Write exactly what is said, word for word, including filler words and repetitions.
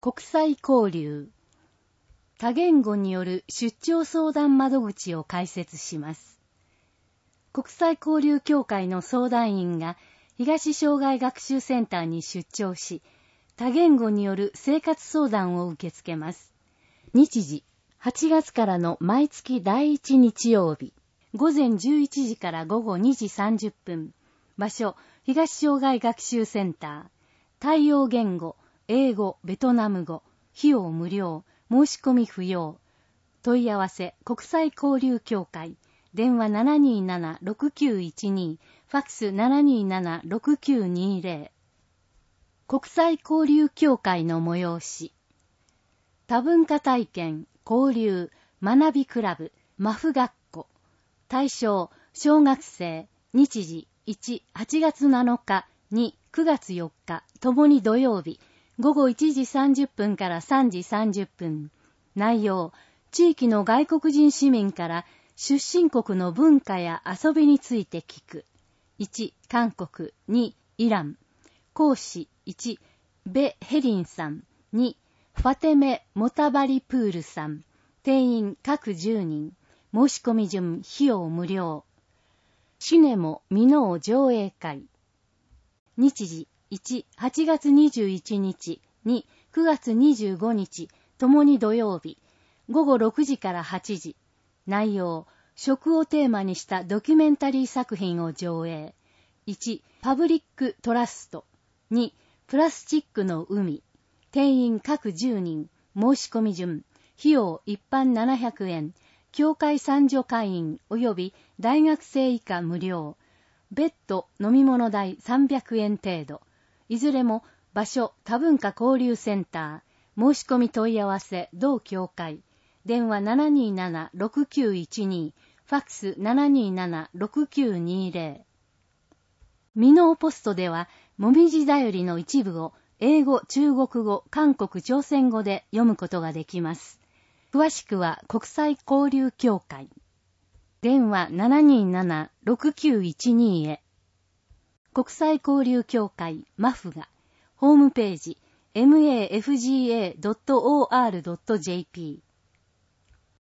国際交流。多言語による出張相談窓口を開設します。国際交流協会の相談員が東障害学習センターに出張し、多言語による生活相談を受け付けます。日時、はちがつからの毎月だいいち日曜日、午前じゅういちじから午後にじさんじゅっぷん。場所、東障害学習センター。対応言語、英語、ベトナム語。費用無料。申し込み不要。問い合わせ、国際交流協会。電話 ななにーなな ろくきゅういちに、ファックス ななにーなな ろくきゅうにーゼロ。国際交流協会の催し。多文化体験、交流、学びクラブ、マフ学校。対象、小学生。日時、いち、はちがつなのか、に、くがつよっか、ともに土曜日。午後いちじさんじゅっぷんからさんじさんじゅっぷん。内容、地域の外国人市民から出身国の文化や遊びについて聞く。いち、韓国。に、イラン。講師、いち、ベ・ヘリンさん。に、ファテメ・モタバリプールさん。定員各じゅうにん。申し込み順、費用無料。シネモ・ミノー上映会。日時、いち、はちがつにじゅういちにち。に、くがつにじゅうごにち。ともに土曜日。午後ろくじからはちじ。内容、食をテーマにしたドキュメンタリー作品を上映。いち、パブリックトラスト。に、プラスチックの海。定員各じゅうにん。申し込み順。費用一般ななひゃくえん。協会参助会員及び大学生以下無料。別途飲み物代さんびゃくえん程度。いずれも場所多文化交流センター。申し込み問い合わせ同協会。電話 ななにーなな ろくきゅういちに、ファックス ななにーなな ろくきゅうにーゼロ。ミノーポストでは、もみじだよりの一部を英語、中国語、韓国、朝鮮語で読むことができます。詳しくは国際交流協会。電話 ななにーなな ろくきゅういちに へ。国際交流協会マフが、ホームページ マフガ ドットオーアールドットジェーピー